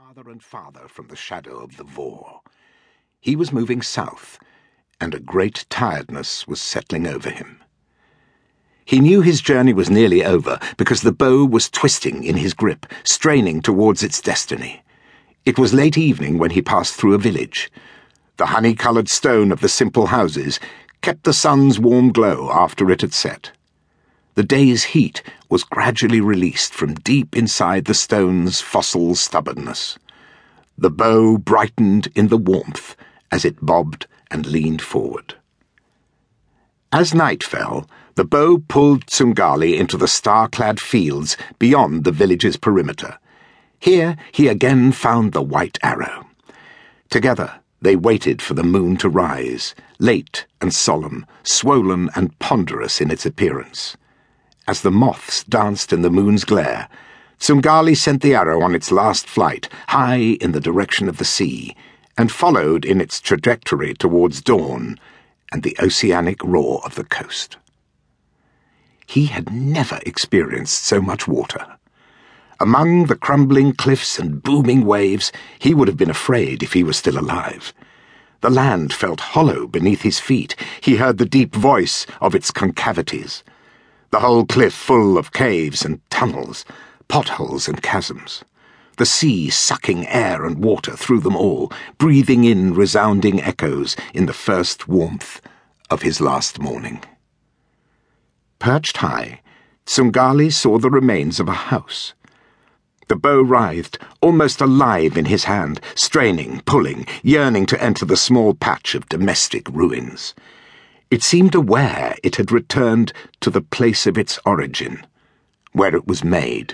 farther and farther from the shadow of the Vore. He was moving south, and a great tiredness was settling over him. He knew his journey was nearly over because the bow was twisting in his grip, straining towards its destiny. It was late evening when he passed through a village. The honey-coloured stone of the simple houses kept the sun's warm glow after it had set. The day's heat was gradually released from deep inside the stone's fossil stubbornness. The bow brightened in the warmth as it bobbed and leaned forward. As night fell, the bow pulled Tsungali into the star-clad fields beyond the village's perimeter. Here he again found the white arrow. Together they waited for the moon to rise, late and solemn, swollen and ponderous in its appearance. As the moths danced in the moon's glare, Tsungali sent the arrow on its last flight, high in the direction of the sea, and followed in its trajectory towards dawn and the oceanic roar of the coast. He had never experienced so much water. Among the crumbling cliffs and booming waves, he would have been afraid if he were still alive. The land felt hollow beneath his feet. He heard the deep voice of its concavities. The whole cliff full of caves and tunnels, potholes and chasms. The sea sucking air and water through them all, breathing in resounding echoes in the first warmth of his last morning. Perched high, Tsungali saw the remains of a house. The bow writhed, almost alive in his hand, straining, pulling, yearning to enter the small patch of domestic ruins. It seemed aware it had returned to the place of its origin, where it was made.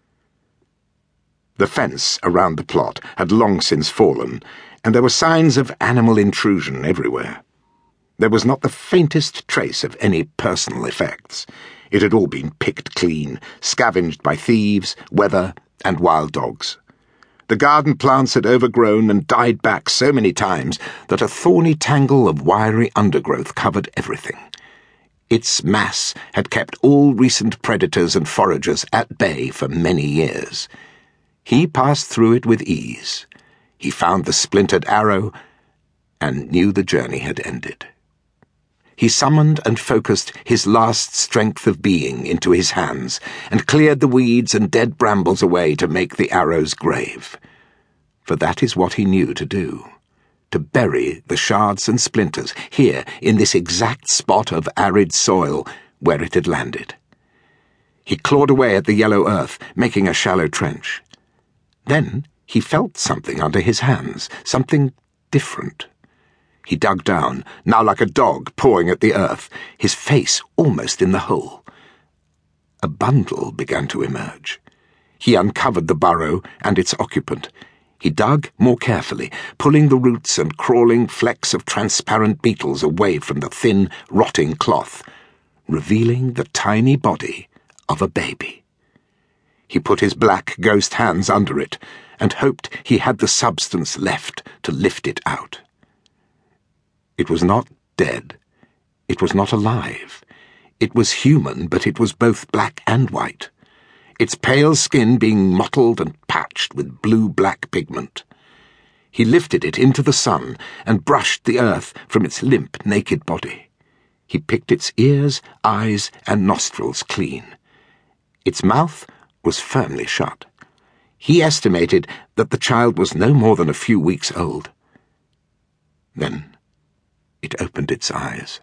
The fence around the plot had long since fallen, and there were signs of animal intrusion everywhere. There was not the faintest trace of any personal effects. It had all been picked clean, scavenged by thieves, weather, and wild dogs. The garden plants had overgrown and died back so many times that a thorny tangle of wiry undergrowth covered everything. Its mass had kept all recent predators and foragers at bay for many years. He passed through it with ease. He found the splintered arrow and knew the journey had ended. He summoned and focused his last strength of being into his hands and cleared the weeds and dead brambles away to make the arrow's grave. For that is what he knew to do, to bury the shards and splinters here in this exact spot of arid soil where it had landed. He clawed away at the yellow earth, making a shallow trench. Then he felt something under his hands, something different. He dug down, now like a dog pawing at the earth, his face almost in the hole. A bundle began to emerge. He uncovered the burrow and its occupant. He dug more carefully, pulling the roots and crawling flecks of transparent beetles away from the thin, rotting cloth, revealing the tiny body of a baby. He put his black ghost hands under it and hoped he had the substance left to lift it out. It was not dead. It was not alive. It was human, but it was both black and white, its pale skin being mottled and patched with blue-black pigment. He lifted it into the sun and brushed the earth from its limp, naked body. He picked its ears, eyes, and nostrils clean. Its mouth was firmly shut. He estimated that the child was no more than a few weeks old. Then it opened its eyes.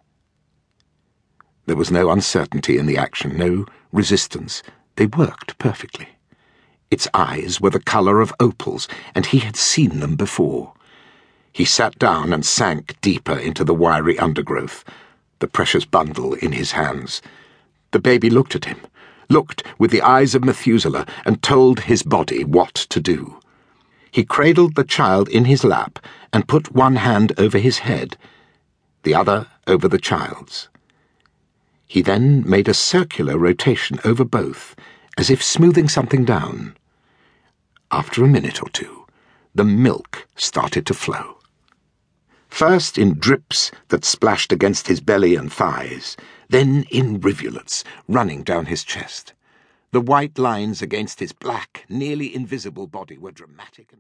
There was no uncertainty in the action, no resistance. They worked perfectly. Its eyes were the colour of opals, and he had seen them before. He sat down and sank deeper into the wiry undergrowth, the precious bundle in his hands. The baby looked at him, looked with the eyes of Methuselah, and told his body what to do. He cradled the child in his lap and put one hand over his head, the other over the child's. He then made a circular rotation over both, as if smoothing something down. After a minute or two, the milk started to flow. First in drips that splashed against his belly and thighs, then in rivulets running down his chest. The white lines against his black, nearly invisible body were dramatic and